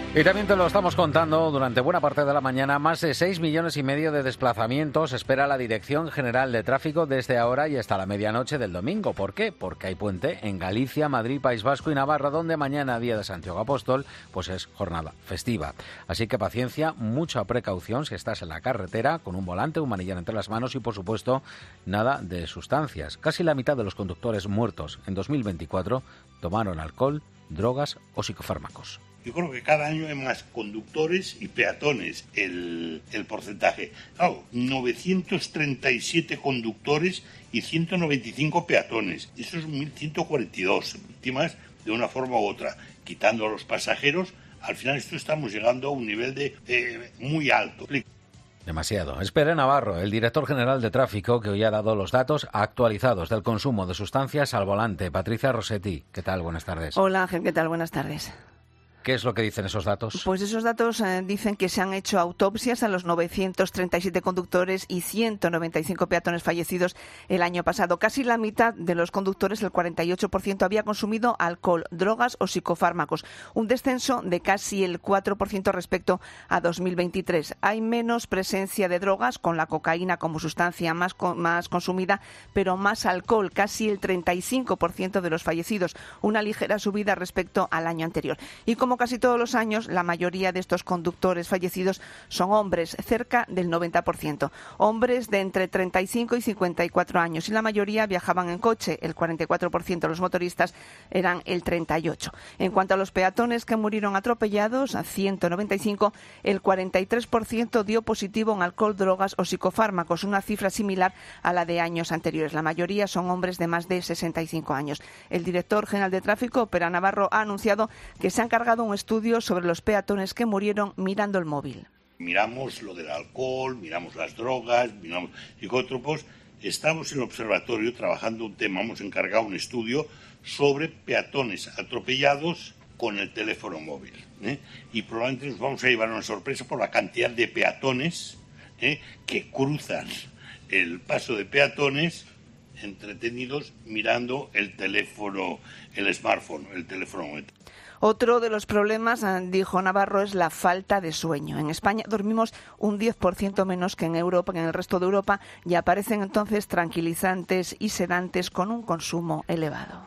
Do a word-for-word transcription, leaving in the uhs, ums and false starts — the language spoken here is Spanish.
Y también te lo estamos contando durante buena parte de la mañana. Más de seis millones y medio de desplazamientos espera la Dirección General de Tráfico desde ahora y hasta la medianoche del domingo. ¿Por qué? Porque hay puente en Galicia, Madrid, País Vasco y Navarra, donde mañana, día de Santiago Apóstol, pues es jornada festiva. Así que paciencia, mucha precaución si estás en la carretera, con un volante, un manillar entre las manos y, por supuesto, nada de sustancias. Casi la mitad de los conductores muertos en dos mil veinticuatro tomaron alcohol, drogas o psicofármacos. Yo creo que cada año hay más conductores y peatones el, el porcentaje. Claro, novecientos treinta y siete conductores y ciento noventa y cinco peatones. Eso es mil ciento cuarenta y dos víctimas de una forma u otra. Quitando a los pasajeros, al final esto estamos llegando a un nivel de eh, muy alto. Demasiado. Es Pere Navarro, el director general de Tráfico, que hoy ha dado los datos actualizados del consumo de sustancias al volante. Patricia Rossetti, ¿qué tal? Buenas tardes. Hola Ángel, ¿qué tal? Buenas tardes. ¿Qué es lo que dicen esos datos? Pues esos datos eh, dicen que se han hecho autopsias a los novecientos treinta y siete conductores y ciento noventa y cinco peatones fallecidos el año pasado. Casi la mitad de los conductores, el cuarenta y ocho por ciento, había consumido alcohol, drogas o psicofármacos. Un descenso de casi el cuatro por ciento respecto a dos mil veintitrés. Hay menos presencia de drogas, con la cocaína como sustancia más, más consumida, pero más alcohol, casi el treinta y cinco por ciento de los fallecidos. Una ligera subida respecto al año anterior. Y como casi todos los años, la mayoría de estos conductores fallecidos son hombres, cerca del noventa por ciento. Hombres de entre treinta y cinco y cincuenta y cuatro años, y la mayoría viajaban en coche, el cuarenta y cuatro por ciento. Los motoristas eran el treinta y ocho por ciento. En cuanto a los peatones que murieron atropellados, a ciento noventa y cinco, el cuarenta y tres por ciento dio positivo en alcohol, drogas o psicofármacos, una cifra similar a la de años anteriores. La mayoría son hombres de más de sesenta y cinco años. El director general de Tráfico, Pere Navarro, ha anunciado que se ha encargado un estudio sobre los peatones que murieron mirando el móvil. Miramos lo del alcohol, miramos las drogas, miramos psicótropos. Estamos en el observatorio trabajando un tema, hemos encargado un estudio sobre peatones atropellados con el teléfono móvil. ¿eh? Y probablemente nos vamos a llevar una sorpresa por la cantidad de peatones ¿eh? que cruzan el paso de peatones entretenidos mirando el teléfono, el smartphone, el teléfono móvil. Otro de los problemas, dijo Navarro, es la falta de sueño. En España dormimos un diez por ciento menos que en Europa, que en el resto de Europa, y aparecen entonces tranquilizantes y sedantes con un consumo elevado.